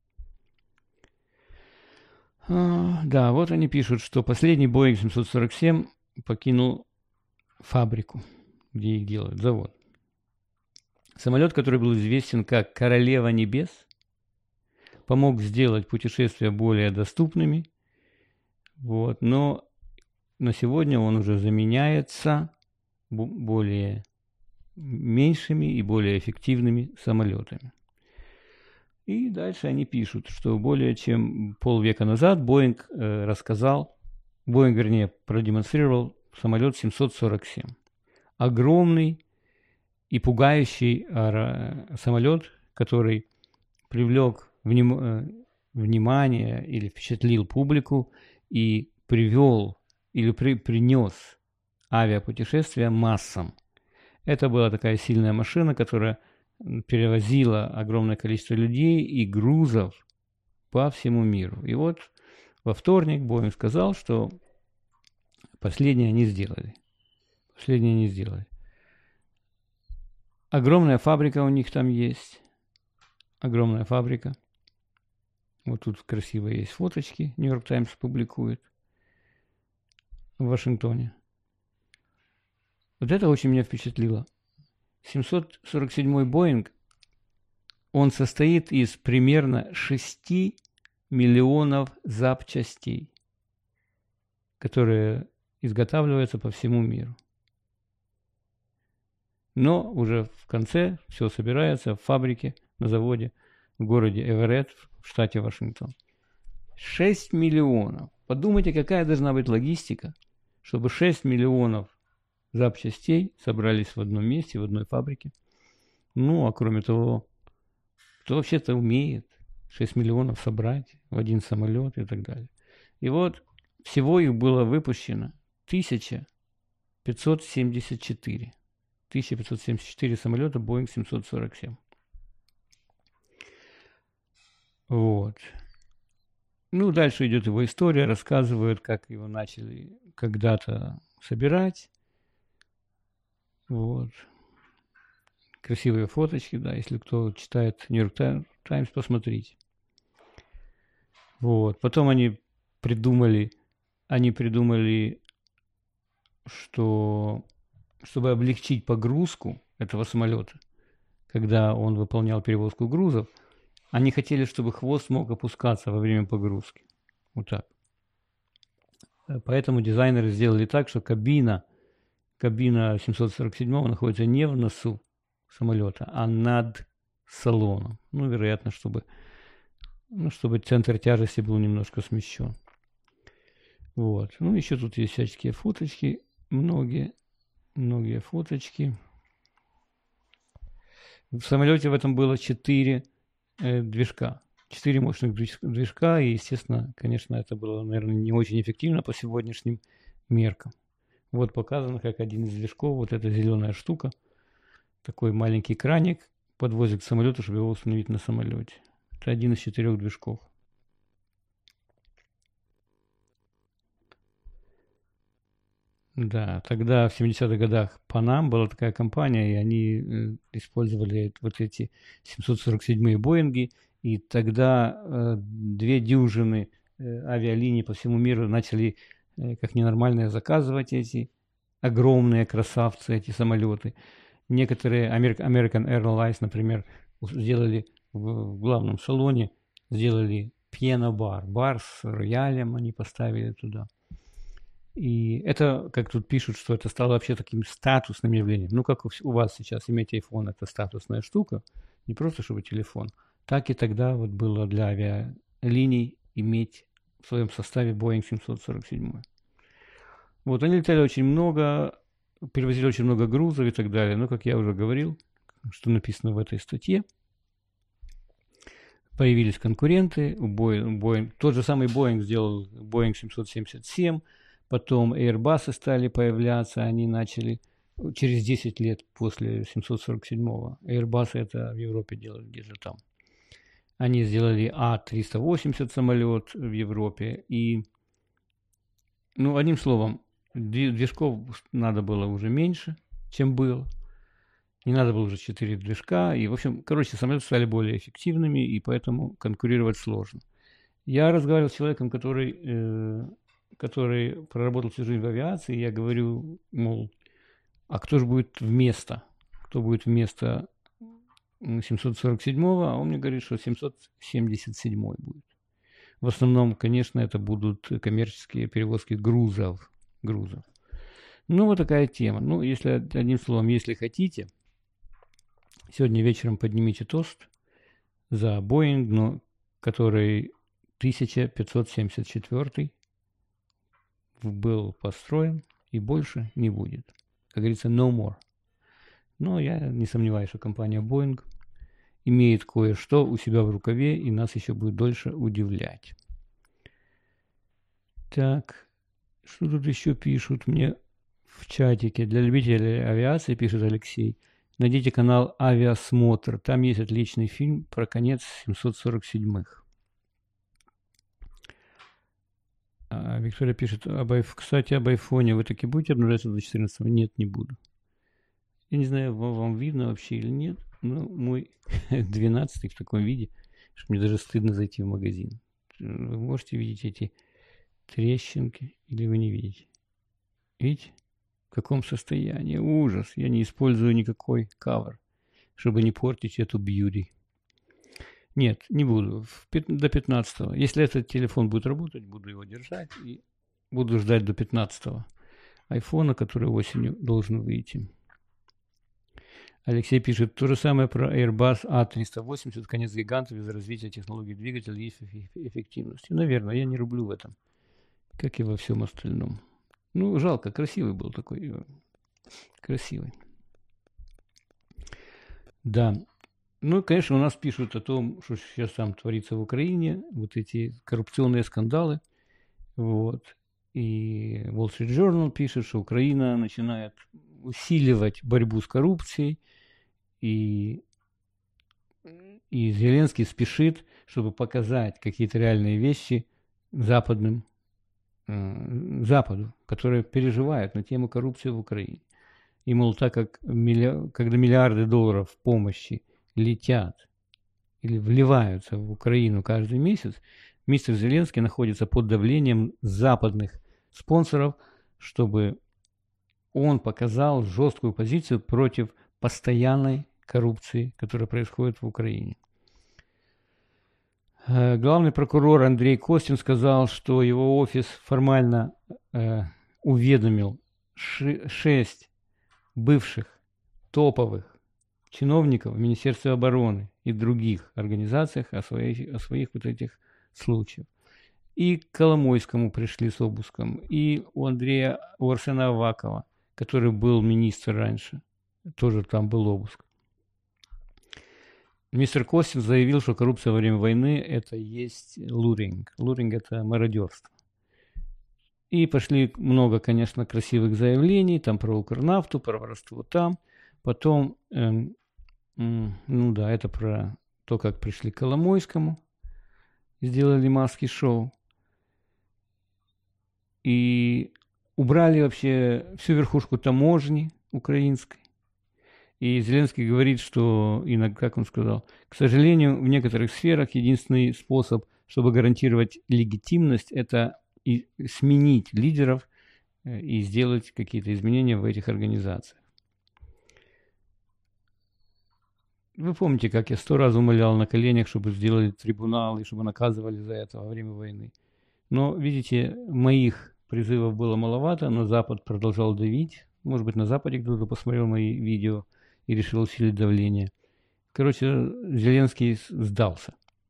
А, да, вот они пишут, что последний Boeing семьсот сорок семь покинул фабрику, где их делают, завод. Самолет, который был известен как «Королева небес», помог сделать путешествия более доступными, вот, но на сегодня он уже заменяется более меньшими и более эффективными самолетами. И дальше они пишут, что более чем полвека назад Boeing э, рассказал, Boeing, вернее, продемонстрировал самолет семьсот сорок семь. Огромный и пугающий э, самолет, который привлек вним, э, внимание или впечатлил публику и привел или при, принес авиапутешествия массам. Это была такая сильная машина, которая перевозила огромное количество людей и грузов по всему миру. И вот во вторник Boeing сказал, что последнее они сделали. Последнее они сделали. Огромная фабрика у них там есть. Огромная фабрика. Вот тут красивые есть фоточки. Нью-Йорк Таймс публикует в Вашингтоне. Вот это очень меня впечатлило. семьсот сорок седьмой Boeing, он состоит из примерно шести миллионов запчастей, которые изготавливаются по всему миру. Но уже в конце все собирается в фабрике, на заводе в городе Эверетт в штате Вашингтон. шесть миллионов. Подумайте, какая должна быть логистика, чтобы шесть миллионов запчастей собрались в одном месте, в одной фабрике. Ну, а кроме того, кто вообще-то умеет шесть миллионов собрать в один самолет и так далее. И вот всего их было выпущено тысяча пятьсот семьдесят четыре. тысяча пятьсот семьдесят четыре самолета Boeing семьсот сорок семь. Вот. Ну, дальше идет его история, рассказывают, как его начали когда-то собирать. Вот. Красивые фоточки, да, если кто читает Нью-Йорк Таймс, посмотрите. Вот. Потом они придумали, они придумали, что чтобы облегчить погрузку этого самолета, когда он выполнял перевозку грузов, они хотели, чтобы хвост мог опускаться во время погрузки. Вот так. Поэтому дизайнеры сделали так, что кабина, кабина семьсот сорок семь находится не в носу самолета, а над салоном. Ну, вероятно, чтобы, ну, чтобы центр тяжести был немножко смещен. Вот. Ну, еще тут есть всяческие фоточки, многие, многие фоточки. В самолете в этом было четыре э, движка. Четыре мощных движка, и, естественно, конечно, это было, наверное, не очень эффективно по сегодняшним меркам. Вот показано, как один из движков, вот эта зеленая штука, такой маленький краник подвозит к самолету, чтобы его установить на самолете. Это один из четырех движков. Да, тогда в семидесятых годах Панам была такая компания, и они э, использовали вот эти семьсот сорок седьмые Боинги, и тогда э, две дюжины э, авиалиний по всему миру начали э, как ненормальные заказывать эти огромные красавцы, эти самолеты. Некоторые American Airlines, например, сделали в, в главном салоне, сделали пиано-бар, бар с роялем они поставили туда. И это, как тут пишут, что это стало вообще таким статусным явлением. Ну, как у вас сейчас иметь iPhone, это статусная штука, не просто чтобы телефон. Так и тогда вот было для авиалиний иметь в своем составе Boeing семьсот сорок семь. Вот, они летали очень много, перевозили очень много грузов и так далее. Но, как я уже говорил, что написано в этой статье, появились конкуренты. У Boeing, Boeing, тот же самый Boeing сделал Boeing семьсот семьдесят семь. Потом Airbus стали появляться, они начали через десять лет после семьсот сорок седьмого. Airbus это в Европе делали где-то там. Они сделали А триста восемьдесят самолет в Европе. И, ну, одним словом, движков надо было уже меньше, чем было. Не надо было уже четыре движка. И, в общем, короче, самолеты стали более эффективными, и поэтому конкурировать сложно. Я разговаривал с человеком, который... Э, который проработал всю жизнь в авиации, я говорю, мол, а кто же будет вместо? Кто будет вместо семьсот сорок седьмого, а он мне говорит, что семьсот семьдесят седьмой будет. В основном, конечно, это будут коммерческие перевозки грузов. грузов. Ну, вот такая тема. Ну, если, одним словом, если хотите, сегодня вечером поднимите тост за Boeing, но, который тысяча пятьсот семьдесят четвёртый был построен и больше не будет. Как говорится, no more. Но я не сомневаюсь, что компания Boeing имеет кое-что у себя в рукаве и нас еще будет дольше удивлять. Так, что тут еще пишут мне в чатике? Для любителей авиации, пишет Алексей, найдите канал «Авиасмотр». Там есть отличный фильм про конец семьсот сорок седьмых. А Виктория пишет, об, кстати, об айфоне. Вы таки будете обновляться до четырнадцатого? Нет, не буду. Я не знаю, вам видно вообще или нет, но мой двенадцатый в таком виде, что мне даже стыдно зайти в магазин. Вы можете видеть эти трещинки или вы не видите? Видите? В каком состоянии? Ужас. Я не использую никакой кавер, чтобы не портить эту бьюти. Нет, не буду. До пятнадцатого. Если этот телефон будет работать, буду его держать и буду ждать до пятнадцатого айфона, который осенью должен выйти. Алексей пишет, то же самое про Airbus А триста восемьдесят, конец гиганта без развития технологий двигателя и эффективности. Наверное, я не рублю в этом, как и во всем остальном. Ну, жалко, красивый был такой, красивый. Да. Ну, конечно, у нас пишут о том, что сейчас там творится в Украине, вот эти коррупционные скандалы. Вот. И Wall Street Journal пишет, что Украина начинает усиливать борьбу с коррупцией, и, и Зеленский спешит, чтобы показать какие-то реальные вещи западным, э, Западу, которые переживают на тему коррупции в Украине. И, мол, так как милли... когда миллиарды долларов помощи летят или вливаются в Украину каждый месяц, мистер Зеленский находится под давлением западных спонсоров, чтобы он показал жесткую позицию против постоянной коррупции, которая происходит в Украине. Главный прокурор Андрей Костин сказал, что его офис формально э, уведомил ши- шесть бывших топовых чиновников в Министерстве обороны и других организациях о своих, о своих вот этих случаях. И к Коломойскому пришли с обыском, и у Андрея, у Арсена Авакова, который был министр раньше, тоже там был обыск. Мистер Костин заявил, что коррупция во время войны – это есть луринг. Луринг – это мародерство. И пошли много, конечно, красивых заявлений, там про Укрнафту, про воровство там. Потом, эм, эм, ну да, это про то, как пришли к Коломойскому, сделали маски-шоу. И убрали вообще всю верхушку таможни украинской. И Зеленский говорит, что, иногда, как он сказал, к сожалению, в некоторых сферах единственный способ, чтобы гарантировать легитимность, это и сменить лидеров и сделать какие-то изменения в этих организациях. Вы помните, как я сто раз умолял на коленях, чтобы сделали трибунал и чтобы наказывали за это во время войны. Но, видите, моих призывов было маловато, но Запад продолжал давить. Может быть, на Западе кто-то посмотрел мои видео и решил усилить давление. Короче, Зеленский сдался.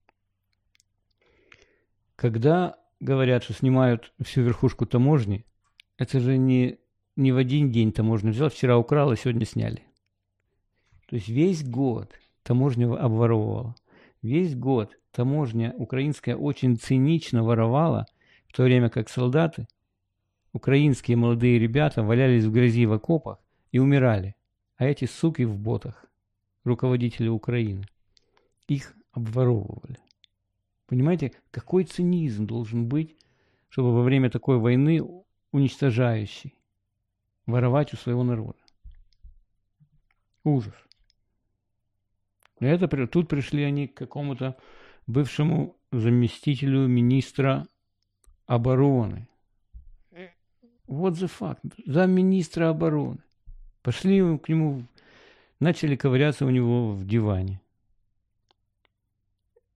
Когда говорят, что снимают всю верхушку таможни, это же не, не в один день таможню взял, вчера украл, а сегодня сняли. То есть весь год таможня обворовывала. Весь год таможня украинская очень цинично воровала, в то время как солдаты, украинские молодые ребята, валялись в грязи в окопах и умирали. А эти суки в ботах, руководители Украины, их обворовывали. Понимаете, какой цинизм должен быть, чтобы во время такой войны уничтожающей воровать у своего народа? Ужас. И это, тут пришли они к какому-то бывшему заместителю министра обороны. What the fuck? Замминистра обороны. Пошли к нему, начали ковыряться у него в диване.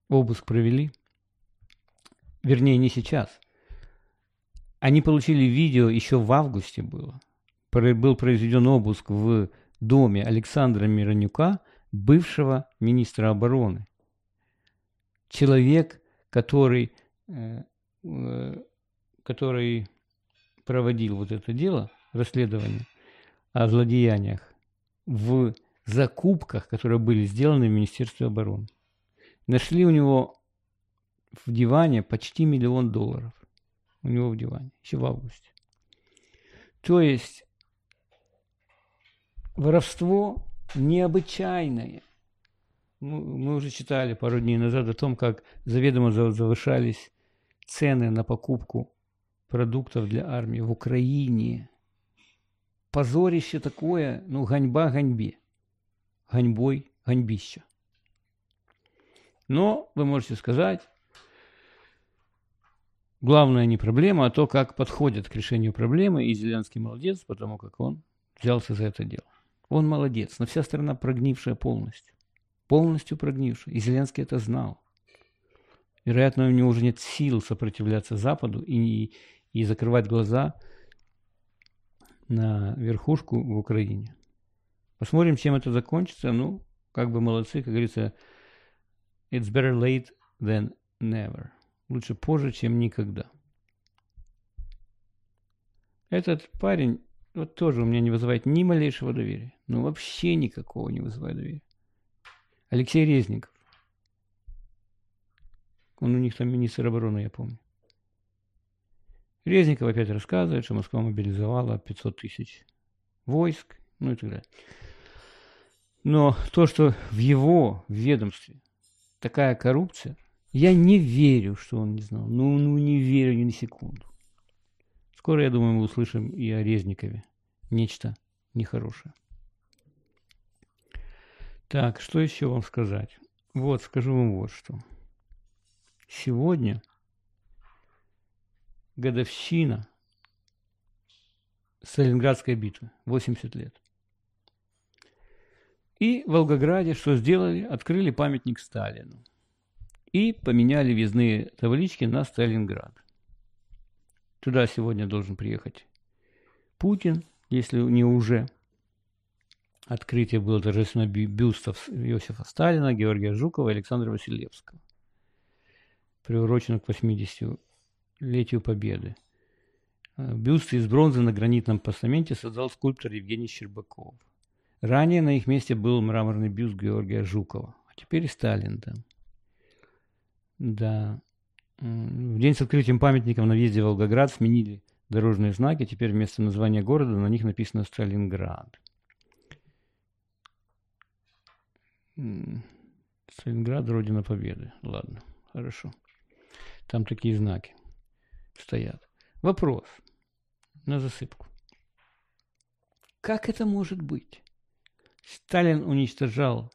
обыск провели. Вернее, не сейчас. Они получили видео, еще в августе было. Был произведен обыск в доме Александра Миронюка, бывшего министра обороны. Человек, который, э, э, который проводил вот это дело, расследование о злодеяниях в закупках, которые были сделаны в Министерстве обороны. Нашли у него в диване почти миллион долларов. У него в диване, еще в августе. То есть воровство необычайное. Мы уже читали пару дней назад о том, как заведомо завышались цены на покупку продуктов для армии в Украине. Позорище такое, ну, ганьба ганьбе. Ганьбой ганьбища. Но вы можете сказать, главное не проблема, а то, как подходят к решению проблемы, и Зеленский молодец, потому как он взялся за это дело. Он молодец, но вся страна прогнившая полностью. Полностью прогнившая. И Зеленский это знал. Вероятно, у него уже нет сил сопротивляться Западу и, и закрывать глаза на верхушку в Украине. Посмотрим, чем это закончится. Ну, как бы молодцы, как говорится, it's better late than never. Лучше позже, чем никогда. Этот парень вот тоже у меня не вызывает ни малейшего доверия. Ну, вообще никакого не вызывает доверия. Алексей Резников. Он у них там министр обороны, я помню. Резников опять рассказывает, что Москва мобилизовала пятьсот тысяч войск, ну и так далее. Но то, что в его ведомстве такая коррупция, я не верю, что он не знал. Ну, ну не верю ни на секунду. Скоро, я думаю, мы услышим и о Резникове нечто нехорошее. Так, что еще вам сказать? Вот, скажу вам вот что. Сегодня годовщина Сталинградской битвы, восемьдесят лет. И в Волгограде что сделали? Открыли памятник Сталину. И поменяли въездные таблички на Сталинград. Туда сегодня должен приехать Путин, если не уже. Открытие было торжественно бюстов Иосифа Сталина, Георгия Жукова и Александра Василевского. Приурочено к восьмидесятилетию Победы. Бюсты из бронзы на гранитном постаменте создал скульптор Евгений Щербаков. Ранее на их месте был мраморный бюст Георгия Жукова. А теперь и Сталин там. Да. В день с открытием памятников на въезде в Волгоград сменили дорожные знаки. Теперь вместо названия города на них написано Сталинград. Сталинград, Родина Победы. Ладно, хорошо. Там такие знаки стоят. Вопрос на засыпку. Как это может быть? Сталин уничтожал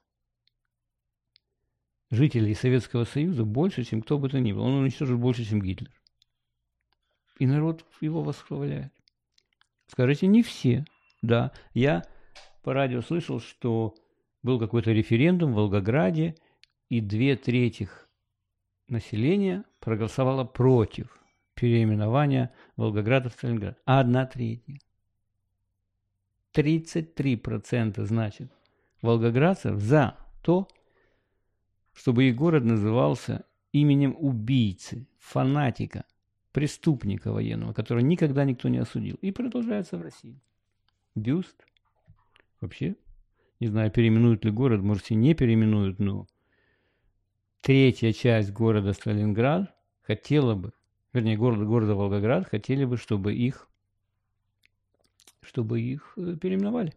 жителей Советского Союза больше, чем кто бы то ни был. Он уничтожил больше, чем Гитлер. И народ его восхваляет. Скажите, не все. Да, я по радио слышал, что был какой-то референдум в Волгограде, и две трети населения проголосовало против переименования Волгограда в Сталинград. А одна третья. тридцать три процента, значит, волгоградцев за то, чтобы их город назывался именем убийцы, фанатика, преступника военного, которого никогда никто не осудил. И продолжается в России. Бюст. Вообще, не знаю, переименуют ли город, может, и не переименуют, но третья часть города Сталинград хотела бы, вернее, города, города Волгоград хотели бы, чтобы их, чтобы их переименовали.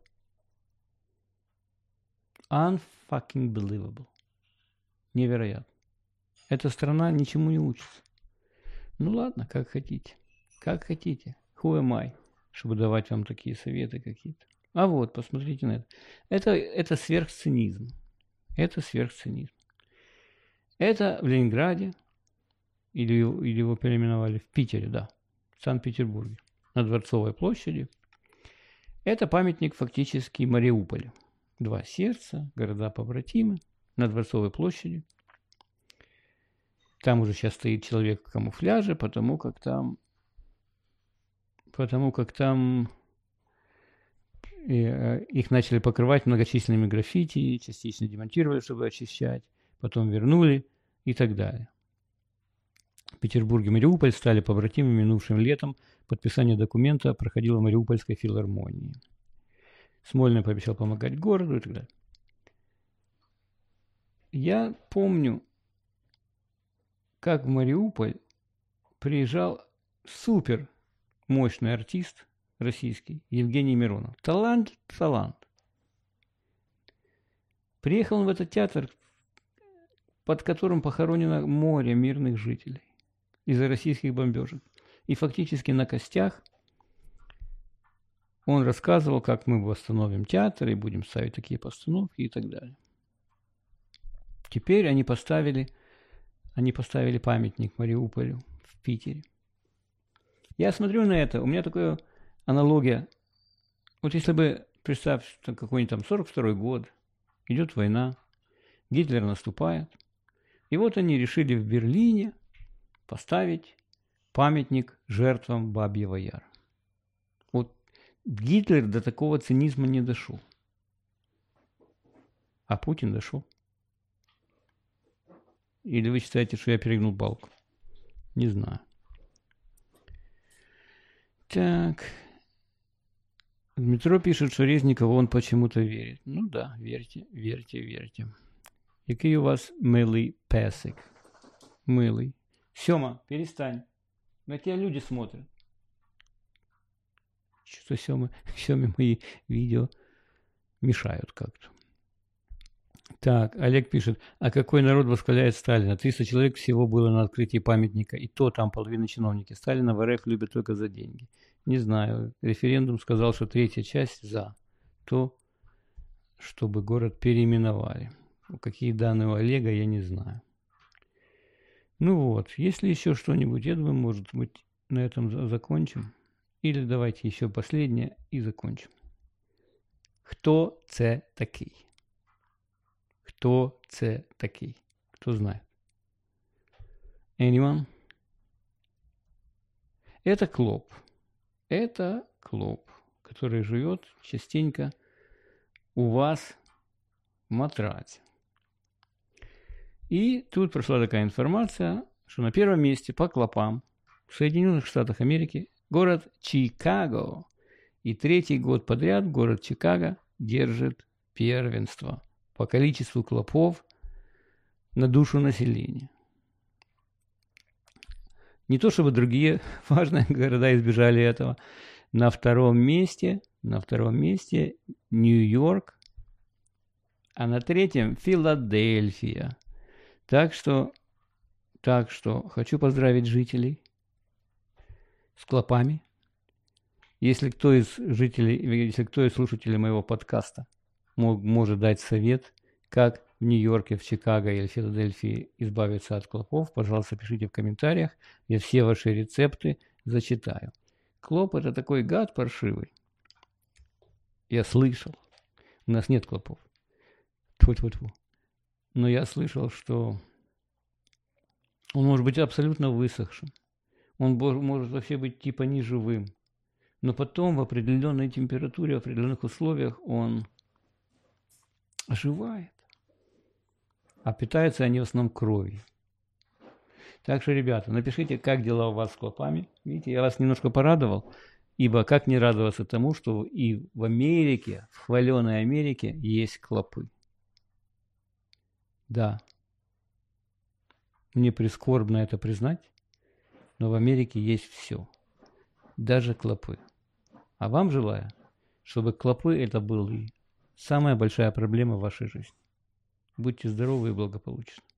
Unfucking believable. Невероятно. Эта страна ничему не учится. Ну ладно, как хотите. Как хотите. Who am I, чтобы давать вам такие советы какие-то. А вот, посмотрите на это. Это, это сверхцинизм. Это сверхцинизм. Это в Ленинграде, или, или его переименовали в Питере, да, в Санкт-Петербурге, на Дворцовой площади. Это памятник фактически Мариуполю. Два сердца, города-побратимы, на Дворцовой площади. Там уже сейчас стоит человек в камуфляже, потому как там, потому как там э, их начали покрывать многочисленными граффити, частично демонтировали, чтобы очищать, потом вернули и так далее. Петербург и Мариуполь стали побратимами минувшим летом. Подписание документа проходило в Мариупольской филармонии. Смольный пообещал помогать городу и так далее. Я помню, как в Мариуполь приезжал супер мощный артист российский Евгений Миронов. Талант, талант. Приехал он в этот театр, под которым похоронено море мирных жителей из-за российских бомбежек. И фактически на костях он рассказывал, как мы восстановим театр и будем ставить такие постановки и так далее. Теперь они поставили, они поставили памятник Мариуполю в Питере. Я смотрю на это, у меня такая аналогия. Вот если бы, представь, какой-нибудь там сорок второй год, идет война, Гитлер наступает, и вот они решили в Берлине поставить памятник жертвам Бабьего Яра. Вот Гитлер до такого цинизма не дошел. А Путин дошел. Или вы считаете, что я перегнул палку? Не знаю. Так. Дмитро пишет, что Резникову он почему-то верит. Ну да, верьте, верьте, верьте. Який у вас милый песик. Милый. Сёма, перестань. На тебя люди смотрят. Что-то Сёме, Сёме мои видео мешают как-то. Так, Олег пишет, а какой народ восхваляет Сталина? триста человек всего было на открытии памятника, и то там половина чиновники. Сталина в РФ любят только за деньги. Не знаю, референдум сказал, что третья часть за то, чтобы город переименовали. Какие данные у Олега, я не знаю. Ну вот, если еще что-нибудь, я думаю, может быть, на этом закончим. Или давайте еще последнее и закончим. Хто це такий? Хто це такий? Кто знает? Anyone? Это Клоп. Это Клоп, который живет частенько у вас в матрасе. И тут прошла такая информация, что на первом месте по клопам в Соединенных Штатах Америки город Чикаго. И третий год подряд город Чикаго держит первенство по количеству клопов на душу населения. Не то чтобы другие важные города избежали этого. На втором месте, на втором месте Нью-Йорк, а на третьем Филадельфия. Так что, так что хочу поздравить жителей с клопами. Если кто из жителей, если кто из слушателей моего подкаста мог, может дать совет, как в Нью-Йорке, в Чикаго или в Филадельфии избавиться от клопов, пожалуйста, пишите в комментариях. Я все ваши рецепты зачитаю. Клоп – это такой гад паршивый. Я слышал. У нас нет клопов. Тьфу-тьфу-тьфу. Но я слышал, что он может быть абсолютно высохшим. Он может вообще быть типа неживым. Но потом в определенной температуре, в определенных условиях он оживает. А питаются они в основном кровью. Так что, ребята, напишите, как дела у вас с клопами. Видите, я вас немножко порадовал. Ибо как не радоваться тому, что и в Америке, в хваленой Америке, есть клопы. Да. Мне прискорбно это признать, но в Америке есть все. Даже клопы. А вам желаю, чтобы клопы это были самая большая проблема в вашей жизни. Будьте здоровы и благополучны.